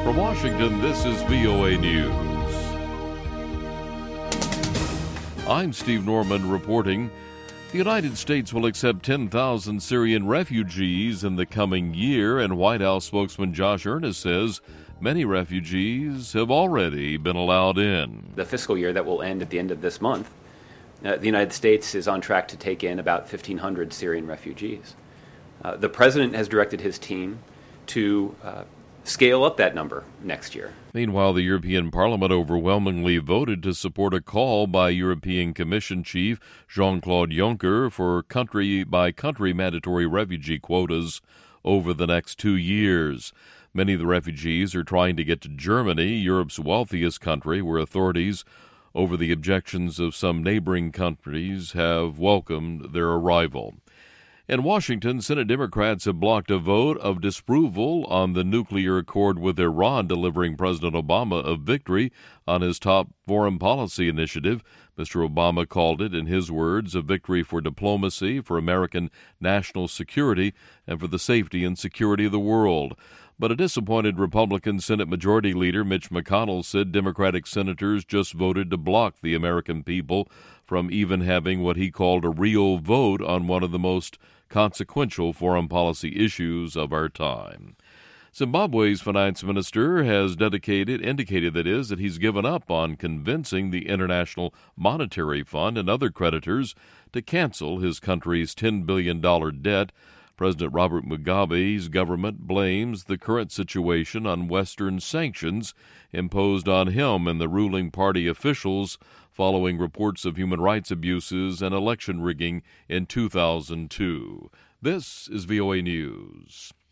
From Washington, this is VOA News. I'm Steve Norman reporting. The United States will accept 10,000 Syrian refugees in the coming year, and White House spokesman Josh Earnest says many refugees have already been allowed in. The fiscal year that will end at the end of this month, the United States is on track to take in about 1,500 Syrian refugees. The president has directed his team to scale up that number next year. Meanwhile, the European Parliament overwhelmingly voted to support a call by European Commission Chief Jean-Claude Juncker for country-by-country mandatory refugee quotas over the next 2 years. Many of the refugees are trying to get to Germany, Europe's wealthiest country, where authorities, over the objections of some neighboring countries, have welcomed their arrival. In Washington, Senate Democrats have blocked a vote of disapproval on the nuclear accord with Iran, delivering President Obama a victory on his top foreign policy initiative. Mr. Obama called it, in his words, a victory for diplomacy, for American national security, and for the safety and security of the world. But a disappointed Republican Senate Majority Leader Mitch McConnell said Democratic senators just voted to block the American people from even having what he called a real vote on one of the most consequential foreign policy issues of our time. Zimbabwe's finance minister has indicated that he's given up on convincing the International Monetary Fund and other creditors to cancel his country's $10 billion debt. President Robert Mugabe's government blames the current situation on Western sanctions imposed on him and the ruling party officials following reports of human rights abuses and election rigging in 2002. This is VOA News.